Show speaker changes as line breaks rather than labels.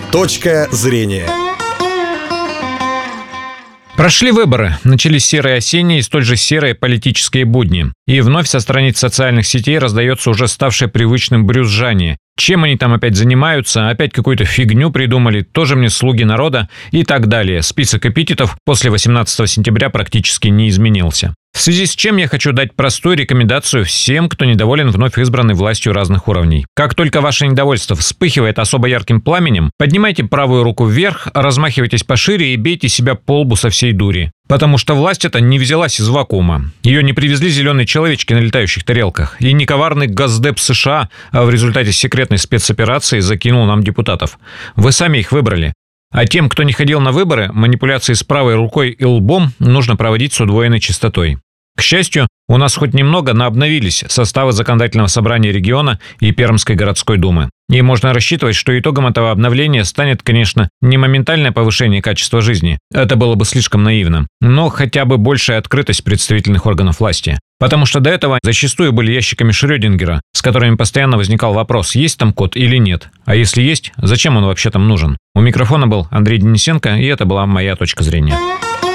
Точка зрения.
Прошли выборы, начались серые осенние и столь же серые политические будни. И вновь со страниц социальных сетей раздается уже ставшее привычным брюзжание. Чем они там опять занимаются, опять какую-то фигню придумали, тоже мне слуги народа и так далее. Список эпитетов после 18 сентября практически не изменился. В связи с чем я хочу дать простую рекомендацию всем, кто недоволен вновь избранной властью разных уровней. Как только ваше недовольство вспыхивает особо ярким пламенем, поднимайте правую руку вверх, размахивайтесь пошире и бейте себя по лбу со всей дури. Потому что власть эта не взялась из вакуума. Ее не привезли зеленые человечки на летающих тарелках. И не коварный Госдеп США в результате секретной спецоперации закинул нам депутатов. Вы сами их выбрали. А тем, кто не ходил на выборы, манипуляции с правой рукой и лбом нужно проводить с удвоенной частотой. К счастью, у нас хоть немного, но обновились составы законодательного собрания региона и Пермской городской думы. И можно рассчитывать, что итогом этого обновления станет, конечно, не моментальное повышение качества жизни. Это было бы слишком наивно. Но хотя бы большая открытость представительных органов власти. Потому что до этого зачастую были ящиками Шрёдингера, с которыми постоянно возникал вопрос, есть там кот или нет. А если есть, зачем он вообще там нужен? У микрофона был Андрей Денисенко, и это была моя точка зрения.